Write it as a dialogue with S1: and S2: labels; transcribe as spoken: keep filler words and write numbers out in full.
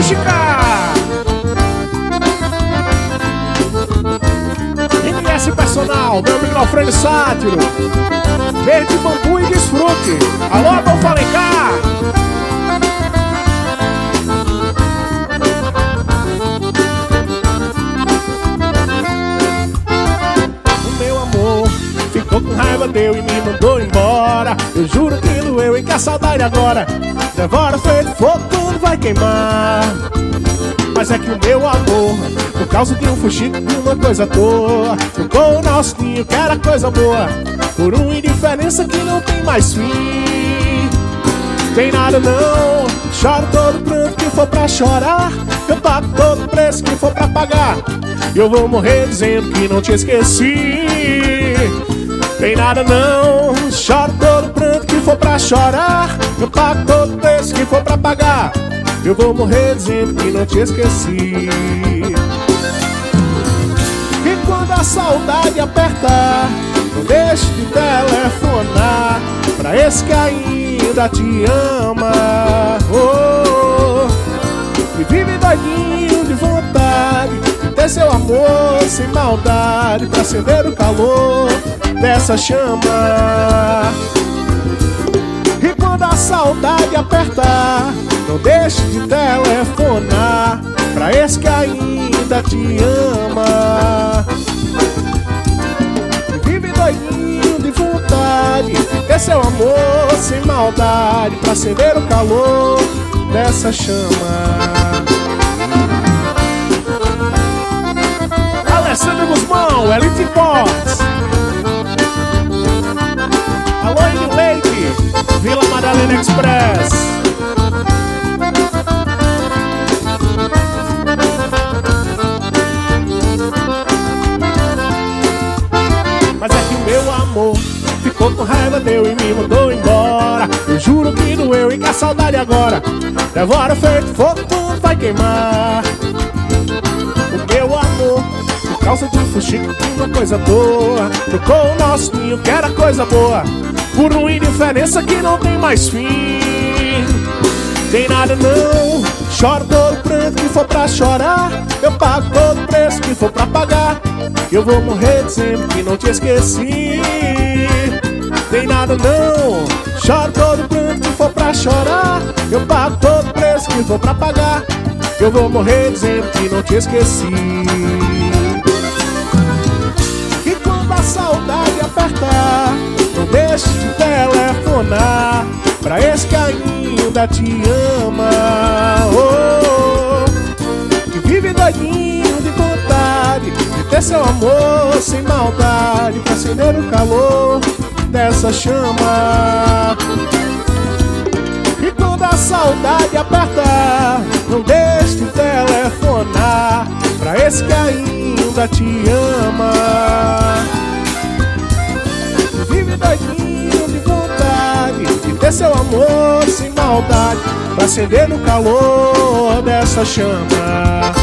S1: acústica. M S Personal, meu amigo Alfredo Sátiro. Verde, bambu e desfrute. Alô, Adolfo Alencar. O meu amor ficou com raiva, deu e me mandou embora. Eu juro que doeu e que a saudade agora devora feito fogo, tudo vai queimar. Mas é que o meu amor, por causa de um fuxico, de uma coisa à toa, ficou o nosso ninho que era coisa boa, por uma indiferença que não tem mais fim. Tem nada não, choro todo pranto que for pra chorar, eu pago todo preço que for pra pagar, eu vou morrer dizendo que não te esqueci. Tem nada não, choro todo pranto que for pra chorar, eu pago todo preço que for pra pagar, eu vou morrer dizendo que não te esqueci. E quando a saudade apertar, não deixe de telefonar pra esse que ainda te ama. Oh, e vive doidinho de vontade de ter seu amor sem maldade, pra acender o calor dessa chama. E quando a saudade apertar, não deixe de telefonar pra esse que ainda te ama. Vive doidinho de vontade de ter seu amor sem maldade, pra acender o calor dessa chama. Alessandro Guzmão, Elite Box. Alô, Inho Leite, Vila Madalena Express. Mas é que o meu amor ficou com raiva, deu e me mandou embora. Eu juro que doeu e que a saudade agora devora feito fogo, tudo vai queimar. O meu amor, por causa de um fuxico, de uma coisa boa, trocou o nosso ninho que era coisa boa, por uma indiferença que não tem mais fim. Tem nada não, choro todo pranto que for pra chorar, eu pago todo preço que for pra pagar, eu vou morrer dizendo que não te esqueci. Tem nada não, choro todo pranto que for pra chorar, eu pago todo preço que for pra pagar, eu vou morrer dizendo que não te esqueci. E quando a saudade apertar, não deixe de telefonar pra esse que ainda te ama. Oh, que vive doidinho de vontade de ter seu amor sem maldade, pra acender o calor dessa chama. E quando a saudade apertar, não deixe de telefonar pra esse que ainda te ama. Vive doidinho de vontade de ter seu amor sem maldade, pra acender no calor dessa chama.